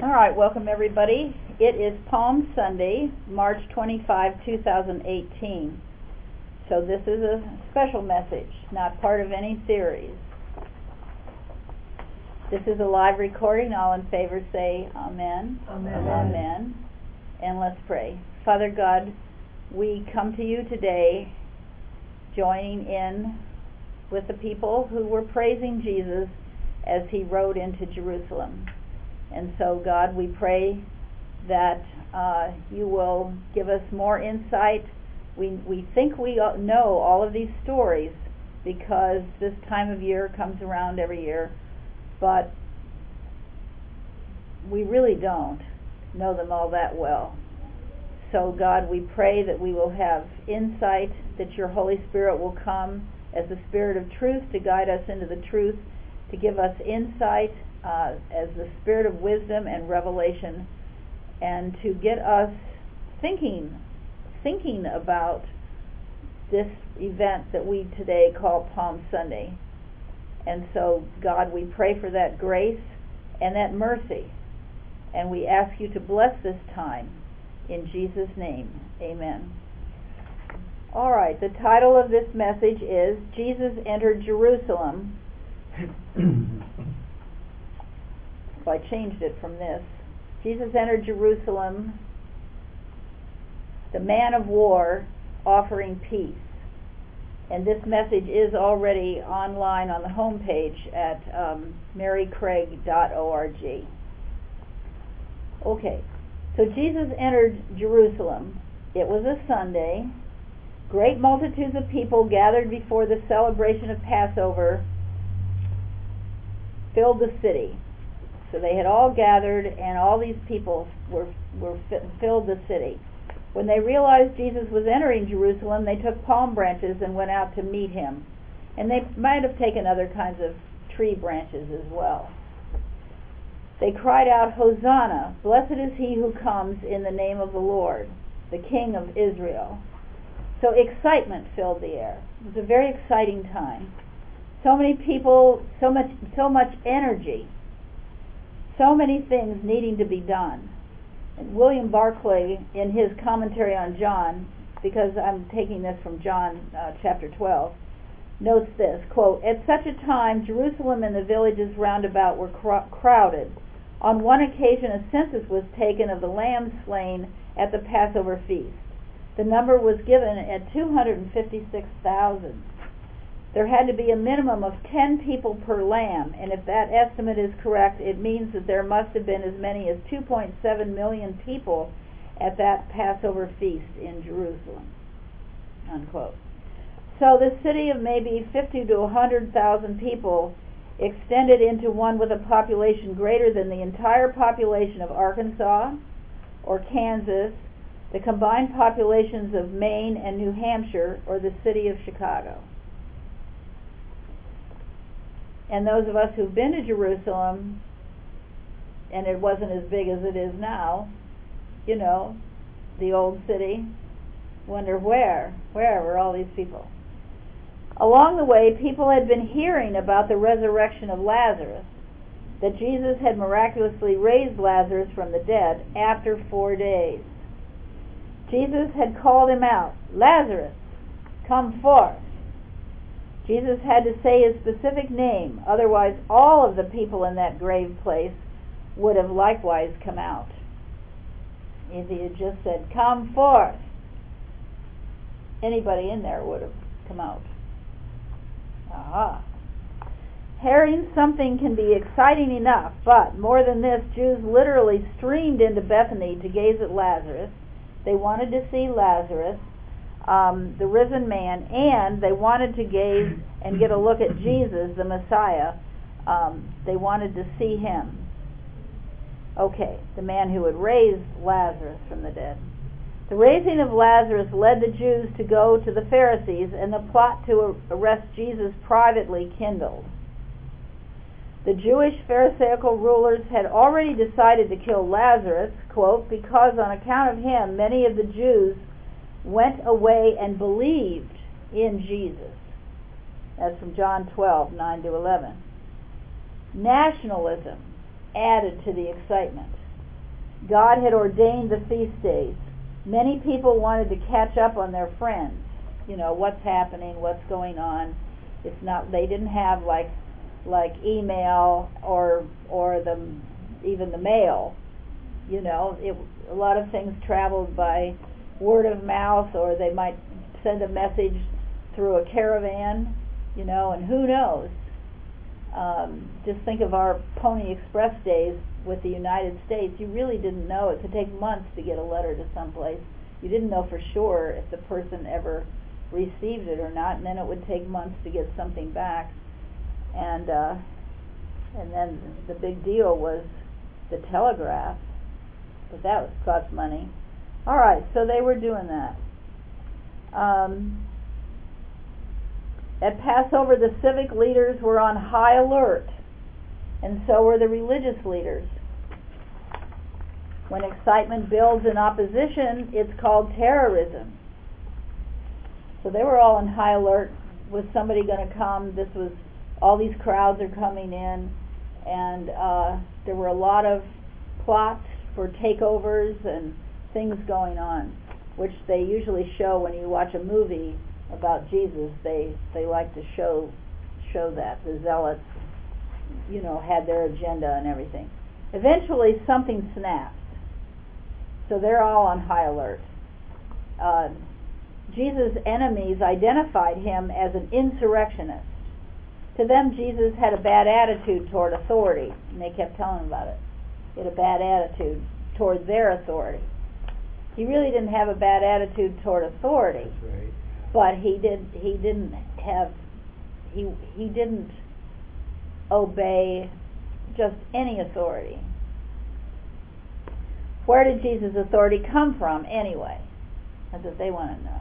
All right, welcome everybody. It is Palm Sunday, March 25, 2018. So this is a special message, not part of any series. This is a live recording. All in favor say amen. Amen. Amen. And let's pray. Father God, we come to you today joining in with the people who were praising Jesus as he rode into Jerusalem. And so, God, we pray that you will give us more insight. We think we know all of these stories because this time of year comes around every year, but we really don't know them all that well. So, God, we pray that we will have insight, that your Holy Spirit will come as the Spirit of truth to guide us into the truth, to give us insight as the spirit of wisdom and revelation, and to get us thinking about this event that we today call Palm Sunday. And so, God, we pray for that grace and that mercy, and we ask you to bless this time in Jesus' name. Amen. All right, the title of this message is Jesus Entered Jerusalem. So I changed it from this. Jesus entered Jerusalem, the man of war offering peace. And this message is already online on the homepage at marycraig.org. Okay, so Jesus entered Jerusalem. It was a Sunday. Great multitudes of people gathered before the celebration of Passover filled the city. So they had all gathered, and all these people filled the city. When they realized Jesus was entering Jerusalem, they took palm branches and went out to meet him. And they might have taken other kinds of tree branches as well. They cried out, "Hosanna! Blessed is he who comes in the name of the Lord, the King of Israel." So excitement filled the air. It was a very exciting time. So many people, so much energy. So many things needing to be done. And William Barclay, in his commentary on John, because I'm taking this from John chapter 12, notes this, quote, "At such a time, Jerusalem and the villages round about were crowded. On one occasion, a census was taken of the lambs slain at the Passover feast. The number was given at 256,000. There had to be a minimum of 10 people per lamb, and if that estimate is correct, it means that there must have been as many as 2.7 million people at that Passover feast in Jerusalem." Unquote. So the city of maybe 50 to 100,000 people extended into one with a population greater than the entire population of Arkansas or Kansas, the combined populations of Maine and New Hampshire, or the city of Chicago. And those of us who've been to Jerusalem, and it wasn't as big as it is now, you know, the old city, wonder where were all these people? Along the way, people had been hearing about the resurrection of Lazarus, that Jesus had miraculously raised Lazarus from the dead after 4 days. Jesus had called him out, "Lazarus, come forth." Jesus had to say his specific name, otherwise all of the people in that grave place would have likewise come out. If he had just said, "Come forth," anybody in there would have come out. Aha. Hearing something can be exciting enough, but more than this, Jews literally streamed into Bethany to gaze at Lazarus. They wanted to see Lazarus, the risen man, and they wanted to gaze and get a look at Jesus, the Messiah. They wanted to see him. Okay, the man who had raised Lazarus from the dead. The raising of Lazarus led the Jews to go to the Pharisees, and the plot to arrest Jesus privately kindled. The Jewish Pharisaical rulers had already decided to kill Lazarus, quote, "because on account of him many of the Jews went away and believed in Jesus." That's from John 12, 9 to 11. Nationalism added to the excitement. God had ordained the feast days. Many people wanted to catch up on their friends. You know, what's happening, what's going on. It's not, they didn't have like email or even the mail. You know, a lot of things traveled by word of mouth, or they might send a message through a caravan, you know, and who knows. Just think of our Pony Express days with the United States. You really didn't know. It could take months to get a letter to someplace. You didn't know for sure if the person ever received it or not, and then it would take months to get something back. And then the big deal was the telegraph, but that cost money. All right, so they were doing that. At Passover, the civic leaders were on high alert, and so were the religious leaders. When excitement builds in opposition, it's called terrorism. So they were all on high alert. Was somebody going to come? All these crowds are coming in, and there were a lot of plots for takeovers and things going on, which they usually show when you watch a movie about Jesus. They like to show that the zealots, you know, had their agenda and everything. Eventually, something snaps. So they're all on high alert. Jesus' enemies identified him as an insurrectionist. To them, Jesus had a bad attitude toward authority, and they kept telling him about it. He had a bad attitude toward their authority. He really didn't have a bad attitude toward authority. That's right. But he didn't obey just any authority. Where did Jesus' authority come from anyway? That's what they want to know.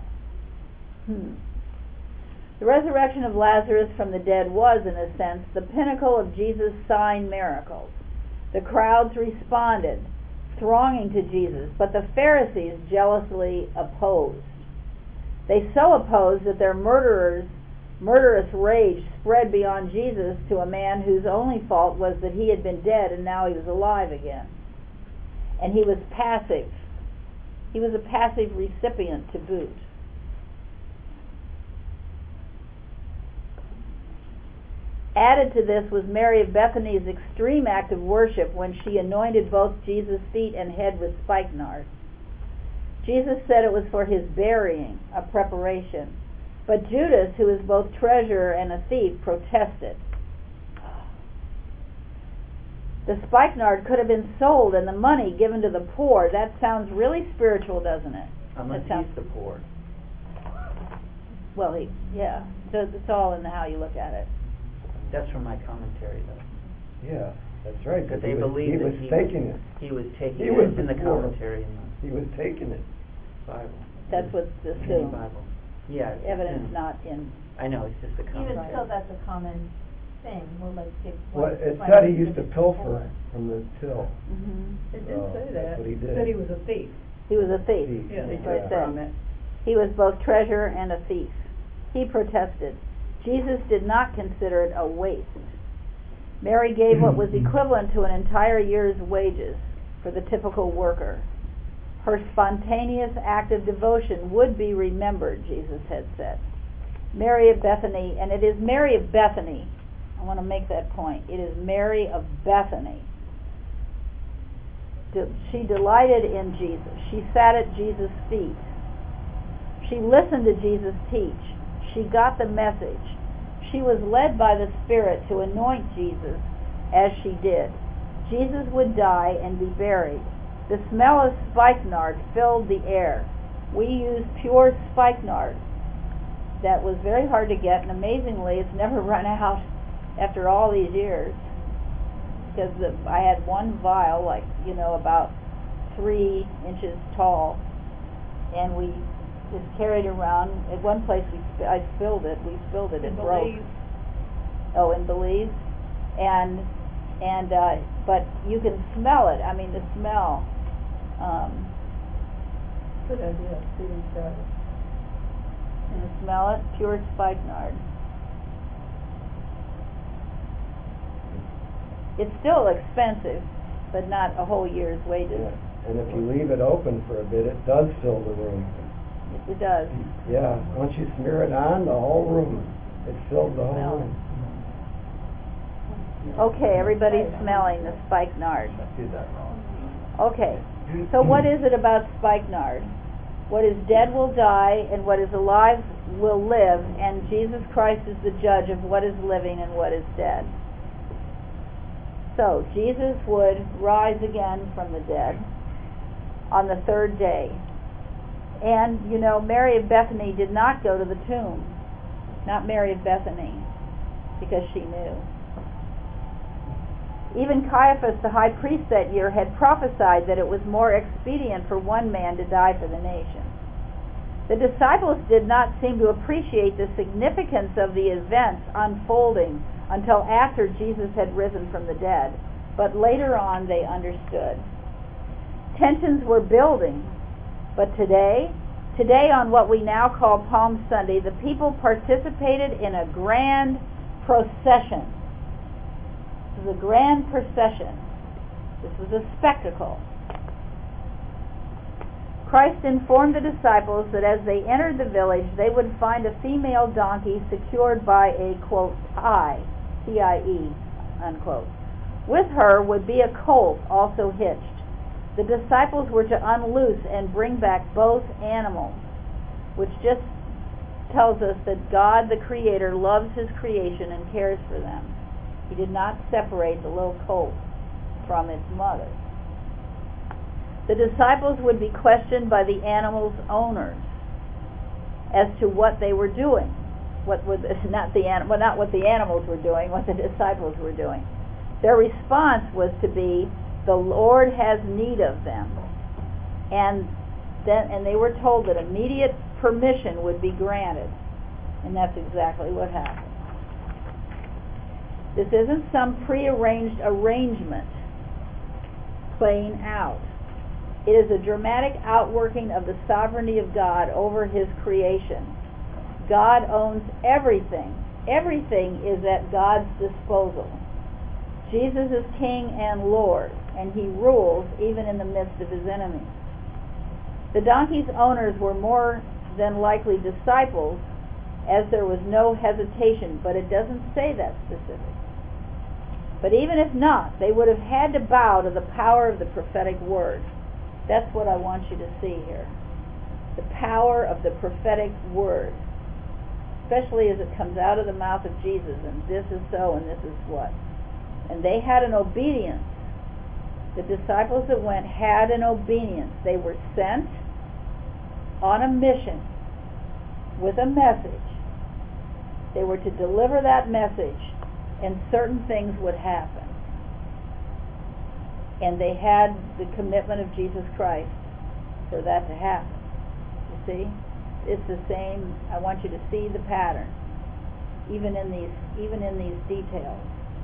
The resurrection of Lazarus from the dead was, in a sense, the pinnacle of Jesus' sign miracles. The crowds responded, thronging to Jesus, but the Pharisees jealously opposed. They so opposed that their murderous rage spread beyond Jesus to a man whose only fault was that he had been dead and now he was alive again. And he was passive. He was a passive recipient to boot. Added to this was Mary of Bethany's extreme act of worship when she anointed both Jesus' feet and head with spikenard. Jesus said it was for his burying, a preparation. But Judas, who is both treasurer and a thief, protested. The spikenard could have been sold and the money given to the poor. That sounds really spiritual, doesn't it? Unless he's the poor. Well, so it's all in how you look at it. That's from my commentary, though. Yeah, that's right. Because they believe he that was taking it. He was taking He it was in the poor. commentary in He was taking it. the Bible. That's what's In the assumed. Bible. Yeah. it's Evidence assumed. not in. I know, it's just a commentary. Even so, that's a common thing. Well, let's give. Well, it said he used to pilfer from the till. Mm-hmm. It did say that. That's what he did. Said he was a thief. He was a thief. Yeah, they That's what it took said. from it. He was both treasurer and a thief. He protested. Jesus did not consider it a waste. Mary gave what was equivalent to an entire year's wages for the typical worker. Her spontaneous act of devotion would be remembered, Jesus had said. Mary of Bethany, and it is Mary of Bethany, I want to make that point. It is Mary of Bethany. She delighted in Jesus. She sat at Jesus' feet. She listened to Jesus teach. She got the message. She was led by the Spirit to anoint Jesus as she did. Jesus would die and be buried. The smell of spikenard filled the air. We used pure spikenard. That was very hard to get, and amazingly, it's never run out after all these years. Because I had one vial, about 3 inches tall, and we just carried around. At one place, I spilled it. We spilled it. It broke. Oh, in Belize, but you can smell it. I mean, the smell. Good idea. Feeding cattle. Can you smell it? Pure spikenard. It's still expensive, but not a whole year's wages. Yeah. And if you leave it open for a bit, it does fill the room. It does. Yeah, once you smear it on, the whole room, it fills the whole Smell. room. Okay, everybody's smelling the spikenard. I do that wrong. Okay, so what is it about spikenard? What is dead will die, and what is alive will live, and Jesus Christ is the judge of what is living and what is dead. So, Jesus would rise again from the dead on the third day. And, you know, Mary of Bethany did not go to the tomb. Not Mary of Bethany, because she knew. Even Caiaphas, the high priest that year, had prophesied that it was more expedient for one man to die for the nation. The disciples did not seem to appreciate the significance of the events unfolding until after Jesus had risen from the dead, but later on they understood. Tensions were building, but today on what we now call Palm Sunday, the people participated in a grand procession. This was a grand procession. This was a spectacle. Christ informed the disciples that as they entered the village, they would find a female donkey secured by a, quote, tie, T-I-E, unquote. With her would be a colt also hitched. The disciples were to unloose and bring back both animals, which just tells us that God, the Creator, loves His creation and cares for them. He did not separate the little colt from its mother. The disciples would be questioned by the animals' owners as to what they were doing. Not what the animals were doing, what the disciples were doing. Their response was to be, "The Lord has need of them," and they were told that immediate permission would be granted, and that's exactly what happened. This isn't some prearranged arrangement playing out. It is a dramatic outworking of the sovereignty of God over His creation. God owns everything. Everything is at God's disposal. Jesus is King and Lord, and He rules even in the midst of His enemies. The donkey's owners were more than likely disciples, as there was no hesitation, but it doesn't say that specific. But even if not, they would have had to bow to the power of the prophetic word. That's what I want you to see here. The power of the prophetic word, especially as it comes out of the mouth of Jesus, and this is so and this is what. And they had an obedience. The disciples that went had an obedience. They were sent on a mission with a message. They were to deliver that message, and certain things would happen. And they had the commitment of Jesus Christ for that to happen. You see? It's the same. I want you to see the pattern, even in these details.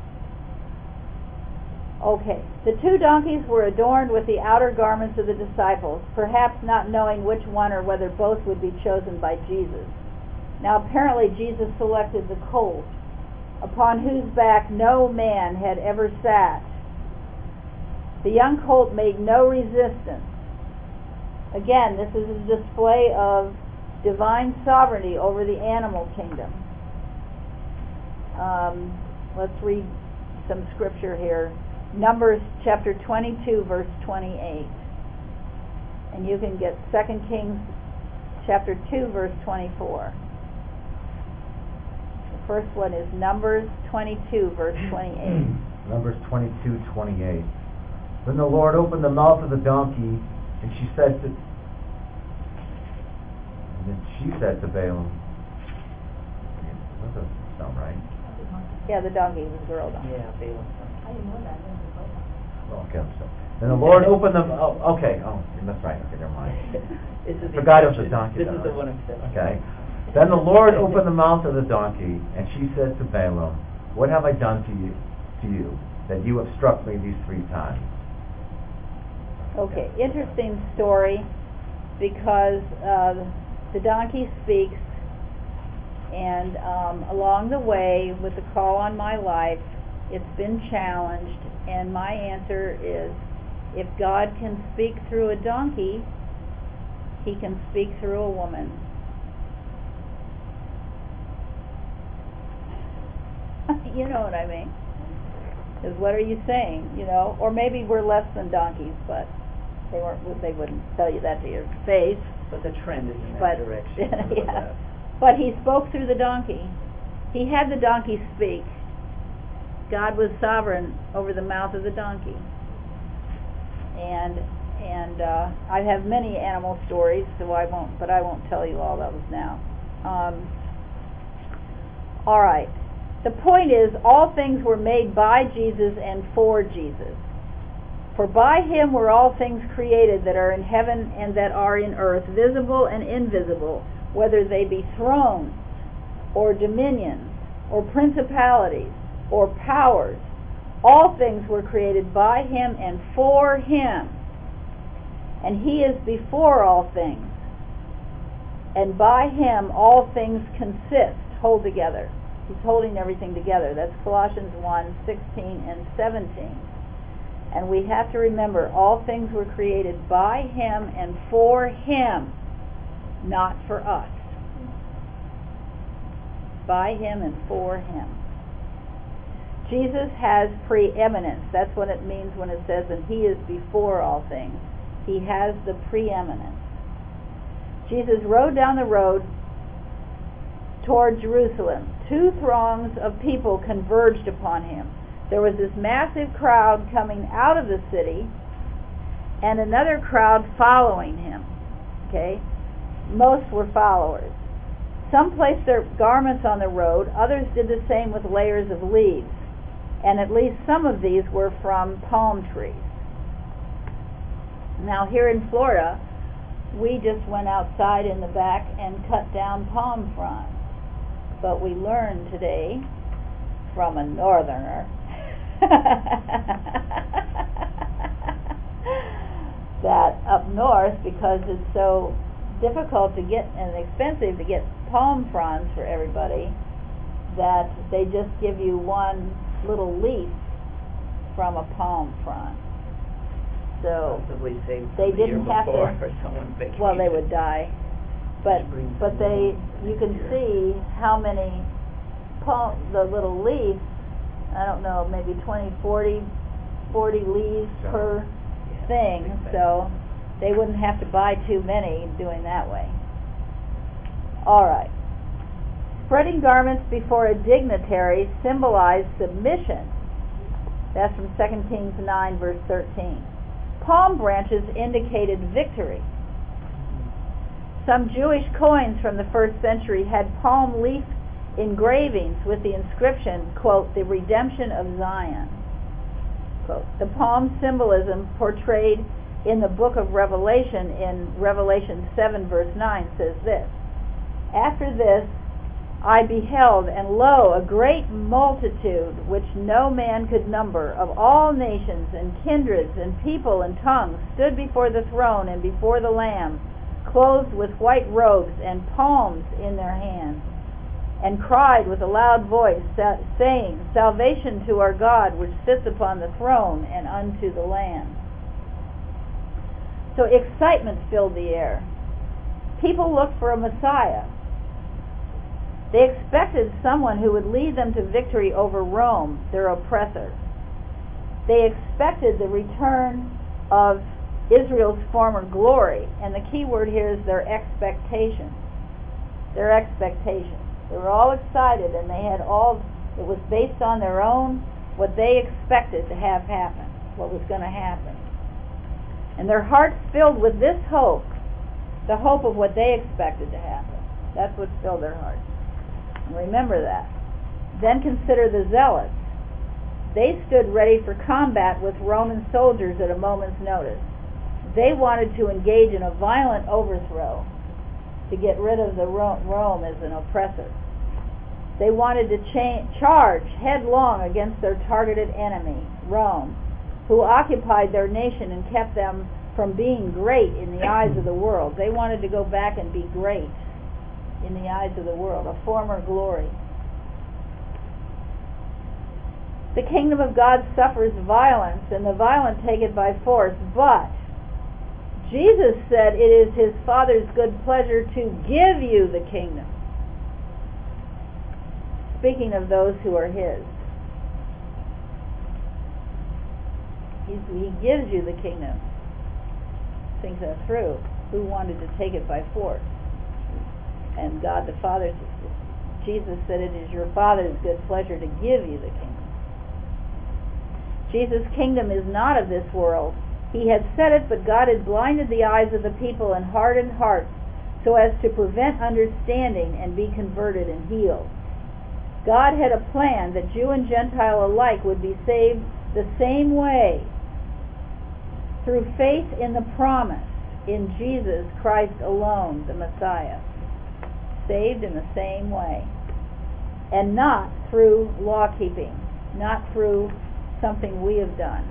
Okay, the two donkeys were adorned with the outer garments of the disciples, perhaps not knowing which one or whether both would be chosen by Jesus. Now apparently Jesus selected the colt, upon whose back no man had ever sat. The young colt made no resistance. Again, this is a display of divine sovereignty over the animal kingdom. Let's read some scripture here. Numbers chapter 22, verse 28. And you can get 2 Kings chapter 2, verse 24. The first one is Numbers 22, verse 28. Numbers 22, 28. Then the Lord opened the mouth of the donkey, and she said to Balaam, that doesn't sound right. Yeah, the donkey was a girl donkey. Yeah, Balaam. I didn't know that. Oh, okay, I'm sorry. Then the Lord opened the... Oh, okay. Oh, that's right. Okay, never mind. Forgot it was a donkey. This is the one I'm saying. Okay. Then the Lord opened the mouth of the donkey, and she said to Balaam, "What have I done to you, that you have struck me these 3 times?" Okay, interesting story, because the donkey speaks, and along the way, with the call on my life, it's been challenged, and my answer is, If God can speak through a donkey, he can speak through a woman. You know what I mean? Because what are you saying? You know, or maybe we're less than donkeys, but they wouldn't tell you that to your face. But the trend is in But that direction. yeah. But he spoke through the donkey. He had the donkey speak. God was sovereign over the mouth of the donkey. And I have many animal stories, so I won't tell you all those now. All right. The point is, all things were made by Jesus and for Jesus. For by him were all things created that are in heaven and that are in earth, visible and invisible, whether they be thrones, or dominions, or principalities, or powers. All things were created by him and for him. And he is before all things. And by him all things consist, hold together. He's holding everything together. That's Colossians 1:16 and 17. And we have to remember, all things were created by him and for him, not for us. By him and for him. Jesus has preeminence. That's what it means when it says, and he is before all things. He has the preeminence. Jesus rode down the road toward Jerusalem. Two throngs of people converged upon him. There was this massive crowd coming out of the city and another crowd following him. Okay? Most were followers. Some placed their garments on the road. Others did the same with layers of leaves. And at least some of these were from palm trees. Now here in Florida, we just went outside in the back and cut down palm fronds. But we learned today from a northerner that up north, because it's so difficult to get and expensive to get palm fronds for everybody, that they just give you one little leaf from a palm frond. So possibly saved they from the year didn't have before to. for someone's vacation. Well, they would die. But you can see how many the little leaves, I don't know, maybe 20, 40 leaves per thing, so they wouldn't have to buy too many doing that way. All right. Spreading garments before a dignitary symbolized submission. That's from 2 Kings 9, verse 13. Palm branches indicated victory. Some Jewish coins from the 1st century had palm leaf engravings with the inscription, quote, the redemption of Zion. Quote, the palm symbolism portrayed in the book of Revelation in Revelation 7 verse 9 says this, after this I beheld, and lo, a great multitude which no man could number, of all nations and kindreds and people and tongues, stood before the throne and before the Lamb, clothed with white robes and palms in their hands, and cried with a loud voice, saying, salvation to our God, which sits upon the throne, and unto the Lamb. So excitement filled the air. People looked for a Messiah. They expected someone who would lead them to victory over Rome, their oppressor. They expected the return of Israel's former glory, and the key word here is their expectation. Their expectation. They were all excited, and they had it was based on their own, what they expected to have happen, what was going to happen. And their hearts filled with this hope, the hope of what they expected to happen. That's what filled their hearts. And remember that. Then consider the zealots. They stood ready for combat with Roman soldiers at a moment's notice. They wanted to engage in a violent overthrow to get rid of the Rome as an oppressor. They wanted to charge headlong against their targeted enemy, Rome, who occupied their nation and kept them from being great in the eyes of the world. They wanted to go back and be great in the eyes of the world, a former glory. The kingdom of God suffers violence, and the violent take it by force. But Jesus said it is his Father's good pleasure to give you the kingdom. Speaking of those who are his. He gives you the kingdom. Think that through. Who wanted to take it by force? And God the Father, Jesus said it is your Father's good pleasure to give you the kingdom. Jesus' kingdom is not of this world. He had said it, but God had blinded the eyes of the people and hardened hearts so as to prevent understanding and be converted and healed. God had a plan that Jew and Gentile alike would be saved the same way, through faith in the promise in Jesus Christ alone, the Messiah. Saved in the same way. And not through law keeping, not through something we have done,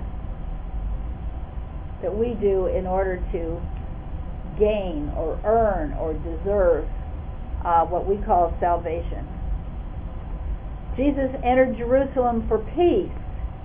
that we do in order to gain or earn or deserve what we call salvation. Jesus entered Jerusalem for peace.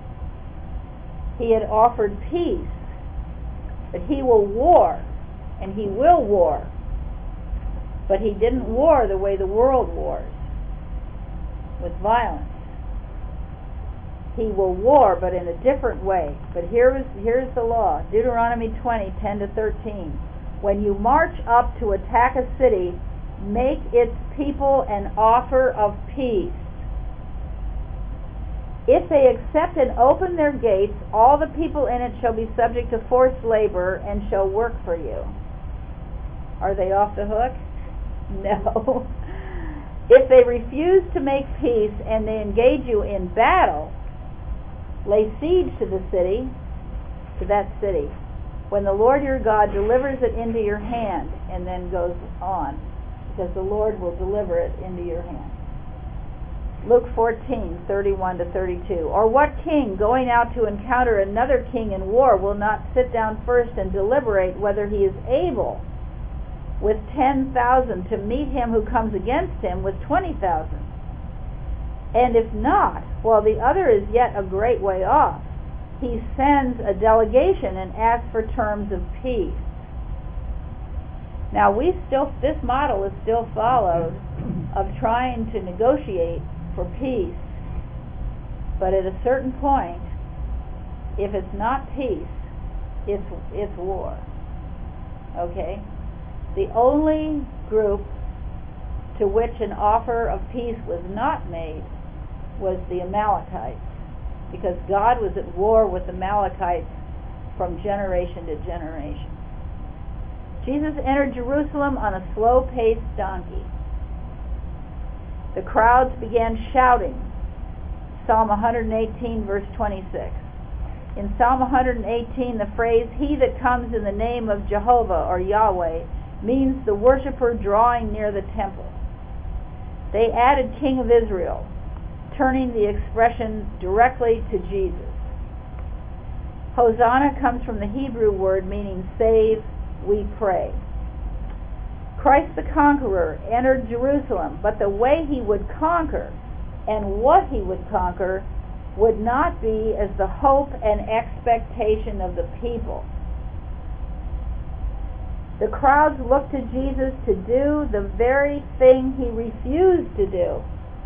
He had offered peace, but he will war, and he will war. But he didn't war the way the world wars, with violence. He will war, but in a different way. But here's the law. Deuteronomy 20:10-13. When you march up to attack a city, make its people an offer of peace. If they accept and open their gates, all the people in it shall be subject to forced labor and shall work for you. Are they off the hook? No. If they refuse to make peace and they engage you in battle, lay siege to the city, to that city, when the Lord your God delivers it into your hand, and then goes on, because the Lord will deliver it into your hand. Luke 14:31-32. Or what king going out to encounter another king in war will not sit down first and deliberate whether he is able with 10,000 to meet him who comes against him with 20,000? And if not, while the other is yet a great way off, he sends a delegation and asks for terms of peace. Now this model is still followed of trying to negotiate for peace. But at a certain point, if it's not peace, it's war. Okay? The only group to which an offer of peace was not made was the Amalekites, because God was at war with the Amalekites from generation to generation. Jesus entered Jerusalem on a slow-paced donkey. The crowds began shouting. Psalm 118, verse 26. In Psalm 118, the phrase, "He that comes in the name of Jehovah," or Yahweh, means the worshiper drawing near the temple. They added King of Israel, turning the expression directly to Jesus. Hosanna comes from the Hebrew word meaning save, we pray. Christ the conqueror entered Jerusalem, but the way he would conquer and what he would conquer would not be as the hope and expectation of the people. The crowds looked to Jesus to do the very thing he refused to do.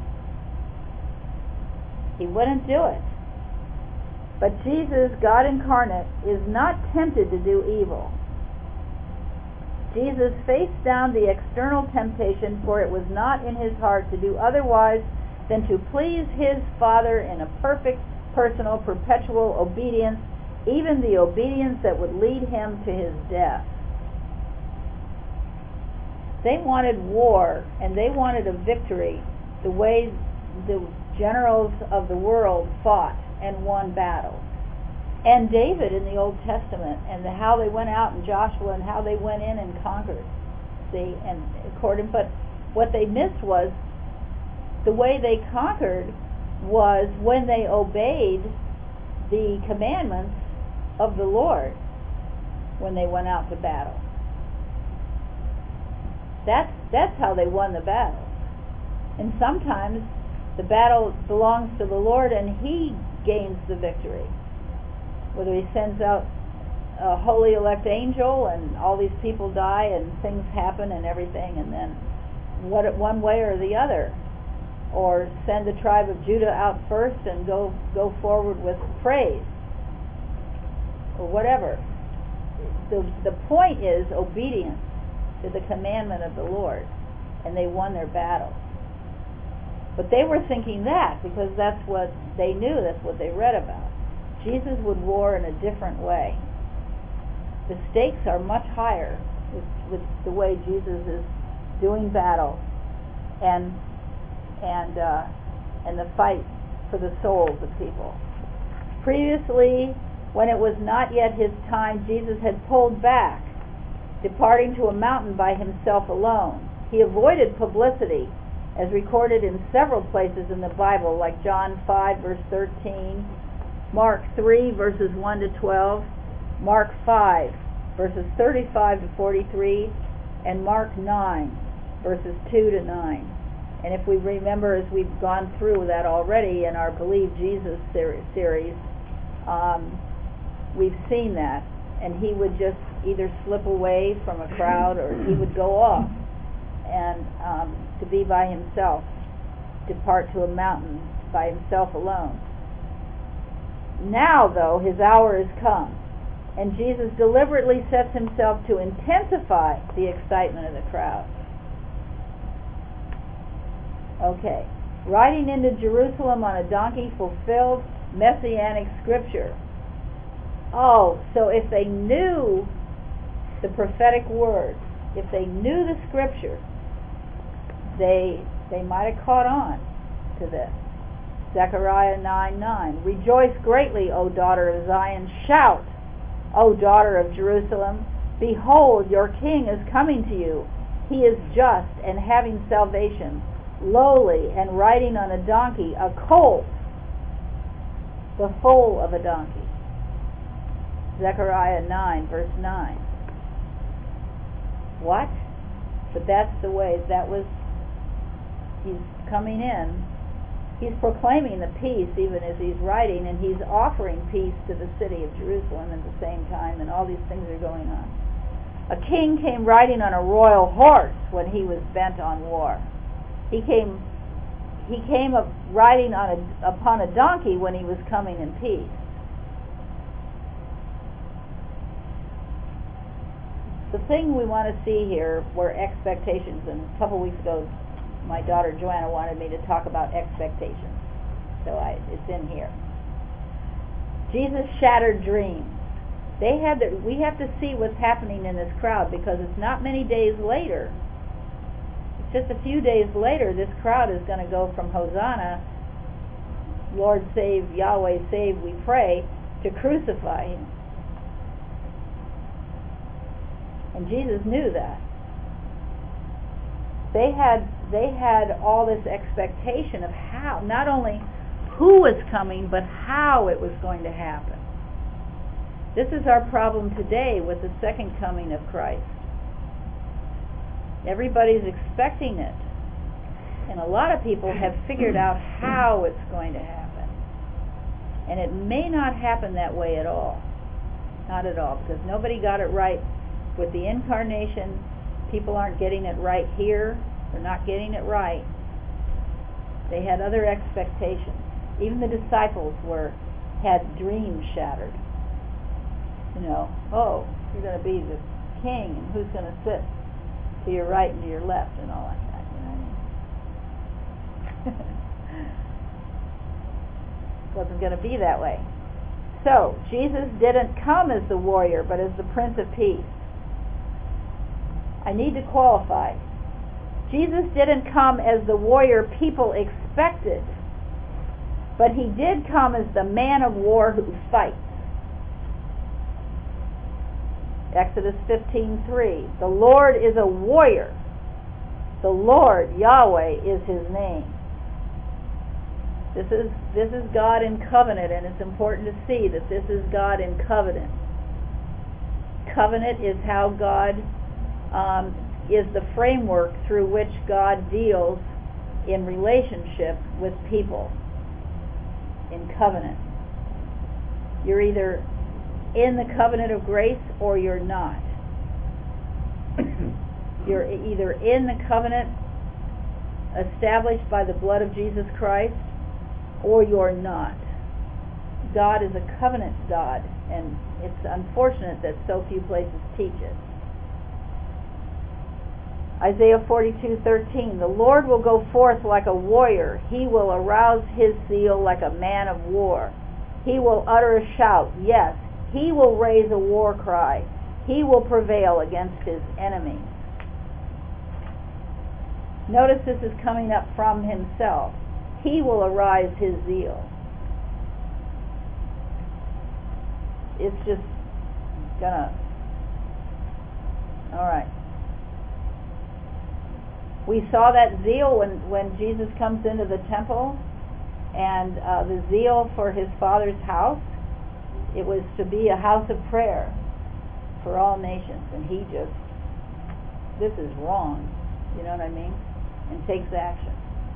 He wouldn't do it. But Jesus, God incarnate, is not tempted to do evil. Jesus faced down the external temptation, for it was not in his heart to do otherwise than to please his Father in a perfect, personal, perpetual obedience, even the obedience that would lead him to his death. They wanted war, and they wanted a victory the way the generals of the world fought and won battles. And David in the Old Testament, and how they went out, and Joshua, and how they went in and conquered. See, and but what they missed was the way they conquered was when they obeyed the commandments of the Lord when they went out to battle. That's how they won the battles. And sometimes the battle belongs to the Lord, and he gains the victory. Whether he sends out a holy elect angel and all these people die and things happen and everything, and then one way or the other, or send the tribe of Judah out first and go forward with praise, or whatever. The point is obedience to the commandment of the Lord, and they won their battle. But they were thinking that because that's what they knew, that's what they read about. Jesus would war in a different way. The stakes are much higher with the way Jesus is doing battle and the fight for the souls of people. Previously, when it was not yet his time, Jesus had pulled back, departing to a mountain by himself alone. He avoided publicity, as recorded in several places in the Bible, like John 5, verse 13, Mark 3, verses 1 to 12, Mark 5, verses 35 to 43, and Mark 9, verses 2 to 9. And if we remember, as we've gone through that already in our Believe Jesus series, we've seen that. And he would just either slip away from a crowd or he would go off and to be by himself, depart to a mountain by himself alone. Now, though, his hour is come, and Jesus deliberately sets himself to intensify the excitement of the crowd. Okay. Riding into Jerusalem on a donkey fulfilled messianic scripture. Oh, so if they knew the prophetic word, if they knew the scripture, they might have caught on to this. Zechariah 9:9. Rejoice greatly, O daughter of Zion. Shout, O daughter of Jerusalem. Behold, your king is coming to you. He is just and having salvation, lowly and riding on a donkey, a colt, the foal of a donkey. Zechariah 9, verse 9. What? But that's the way, he's coming in. He's proclaiming the peace even as he's riding, and he's offering peace to the city of Jerusalem at the same time, and all these things are going on. A king came riding on a royal horse when he was bent on war. He came riding upon a donkey when he was coming in peace. The thing we want to see here were expectations, and a couple weeks ago my daughter Joanna wanted me to talk about expectations, so it's in here. Jesus shattered dreams. We have to see what's happening in this crowd, because it's not many days later. It's just a few days later, this crowd is going to go from Hosanna, Lord save, Yahweh save, we pray, to crucify him. And Jesus knew that. They had all this expectation of how, not only who was coming, but how it was going to happen. This is our problem today with the second coming of Christ. Everybody's expecting it. And a lot of people have figured out how it's going to happen. And it may not happen that way at all. Not at all, because nobody got it right with the incarnation. People aren't getting it right here. They're not getting it right. They had other expectations. Even the disciples had dreams shattered. Oh, you're going to be the king, and who's going to sit to your right and to your left, and all like that. You know what I mean? Wasn't going to be that way. So, Jesus didn't come as the warrior, but as the Prince of Peace. I need to qualify. Jesus didn't come as the warrior people expected, but he did come as the man of war who fights. Exodus 15:3. The Lord is a warrior. The Lord, Yahweh, is his name. This is God in covenant, and it's important to see that this is God in covenant. Covenant is how God is the framework through which God deals in relationship with people. In covenant. You're either in the covenant of grace or you're not. You're either in the covenant established by the blood of Jesus Christ or you're not. God is a covenant God, and it's unfortunate that so few places teach it. Isaiah 42:13, the Lord will go forth like a warrior. He will arouse his zeal like a man of war. He will utter a shout. Yes, he will raise a war cry. He will prevail against his enemies. Notice this is coming up from himself. He will arise his zeal. It's just gonna... Alright. We saw that zeal when Jesus comes into the temple, and the zeal for his Father's house. It was to be a house of prayer for all nations, and he just, this is wrong, you know what I mean? And takes action.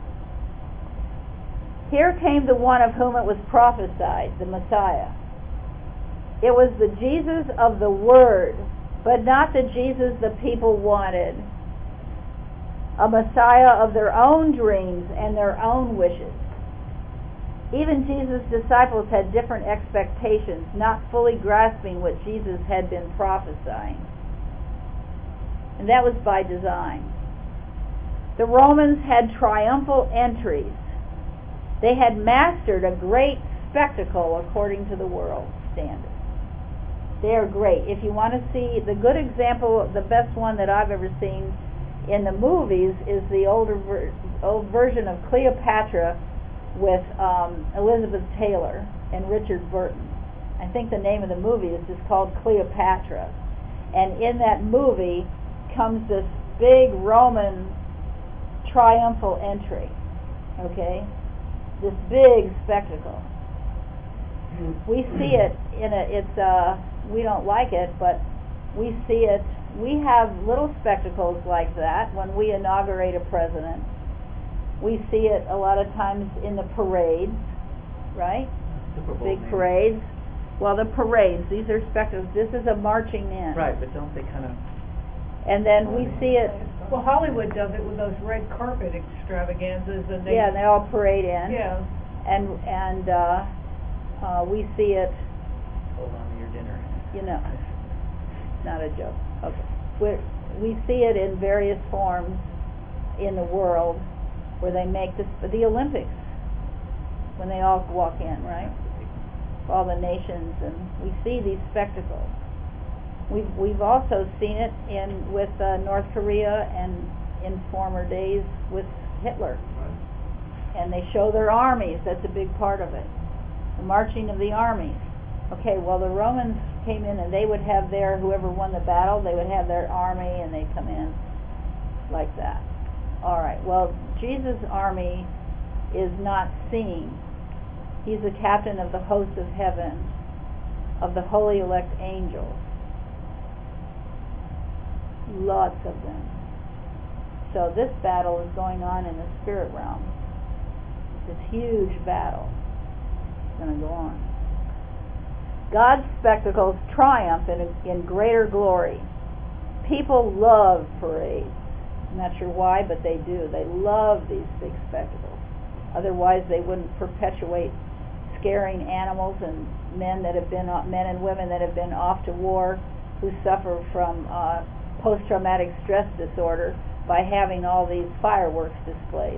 Here came the one of whom it was prophesied, the Messiah. It was the Jesus of the Word, but not the Jesus the people wanted. A Messiah of their own dreams and their own wishes. Even Jesus' disciples had different expectations, not fully grasping what Jesus had been prophesying. And that was by design. The Romans had triumphal entries. They had mastered a great spectacle according to the world standard. They are great. If you want to see the good example, the best one that I've ever seen in the movies is the old version of Cleopatra with Elizabeth Taylor and Richard Burton. I think the name of the movie is just called Cleopatra. And in that movie comes this big Roman triumphal entry. Okay? This big spectacle. We see it we don't like it, but we see it. We have little spectacles like that when we inaugurate a president. We see it a lot of times in the parades, right? Super Bowl Big maybe. parades. Well, the parades, these are spectacles. This is a marching in. Right, but don't they kind of... And then we see it, Well, Hollywood does it with those red carpet extravaganzas, and they... yeah, they all parade in. Yeah. And we see it, Hold on to your dinner. you know, not a joke. Okay. We see it in various forms in the world where they make the Olympics, when they all walk in, right? All the nations, and we see these spectacles. We've also seen it with North Korea and in former days with Hitler. And they show their armies. That's a big part of it. The marching of the armies. Okay, well, the Romans came in and they would have whoever won the battle, they would have their army and they'd come in like that. All right, well, Jesus' army is not seen. He's the captain of the host of heaven, of the holy elect angels. Lots of them. So this battle is going on in the spirit realm. This huge battle is going to go on. God's spectacles triumph in greater glory. People love parades. I'm not sure why, but they do. They love these big spectacles. Otherwise, they wouldn't perpetuate scaring animals and men and women that have been off to war who suffer from post-traumatic stress disorder by having all these fireworks displays.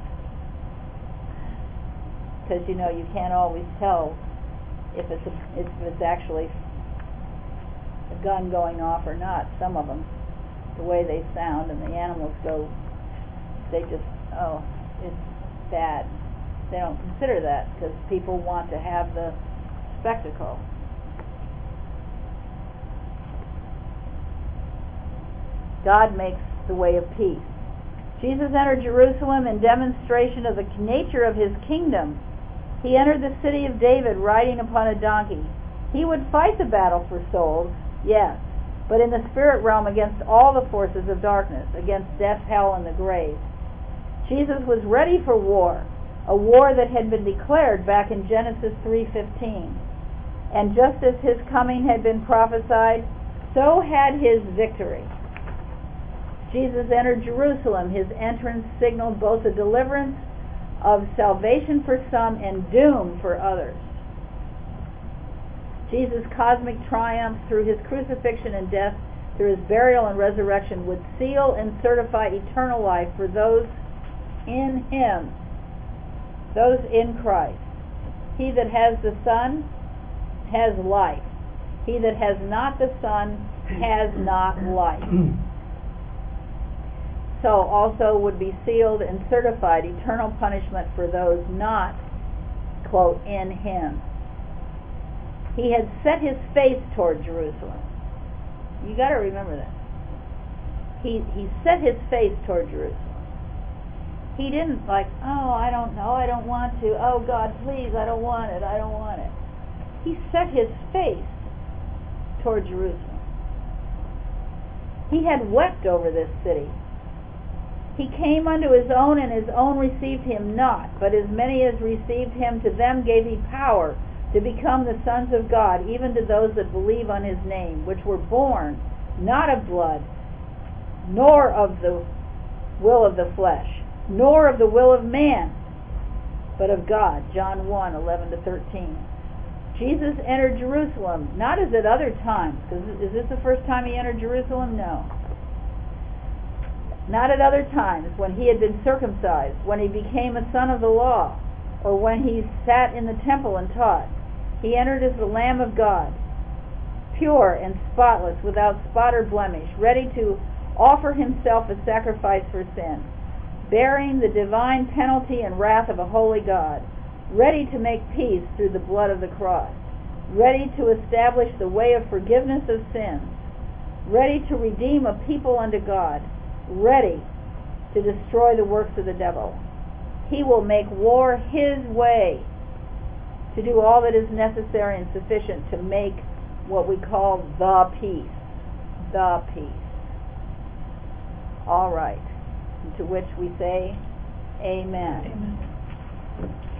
Because you can't always tell if it's actually a gun going off or not. Some of them, the way they sound, and the animals go, they just, it's bad. They don't consider that because people want to have the spectacle. God makes the way of peace. Jesus entered Jerusalem in demonstration of the nature of his kingdom. He entered the city of David riding upon a donkey. He would fight the battle for souls, yes, but in the spirit realm against all the forces of darkness, against death, hell, and the grave. Jesus was ready for war, a war that had been declared back in Genesis 3:15. And just as his coming had been prophesied, so had his victory. Jesus entered Jerusalem. His entrance signaled both the deliverance of salvation for some and doom for others. Jesus' cosmic triumph through his crucifixion and death, through his burial and resurrection, would seal and certify eternal life for those in him, those in Christ. He that has the Son has life. He that has not the Son has not life. So also would be sealed and certified eternal punishment for those not, quote, in him. He had set his face toward Jerusalem. You got to remember that. He set his face toward Jerusalem. He didn't like, oh, I don't know, I don't want to. Oh, God, please, I don't want it, I don't want it. He set his face toward Jerusalem. He had wept over this city. He came unto his own, and his own received him not. But as many as received him, to them gave he power to become the sons of God, even to those that believe on his name, which were born not of blood, nor of the will of the flesh, nor of the will of man, but of God. John 1:11-13. Jesus entered Jerusalem, not as at other times, because is this the first time he entered Jerusalem? No. Not at other times, when he had been circumcised, when he became a son of the law, or when he sat in the temple and taught. He entered as the Lamb of God, pure and spotless, without spot or blemish, ready to offer himself a sacrifice for sin, bearing the divine penalty and wrath of a holy God, ready to make peace through the blood of the cross, ready to establish the way of forgiveness of sins, ready to redeem a people unto God, ready to destroy the works of the devil. He will make war his way, to do all that is necessary and sufficient to make what we call the peace. The peace. All right. To which we say, Amen. Amen.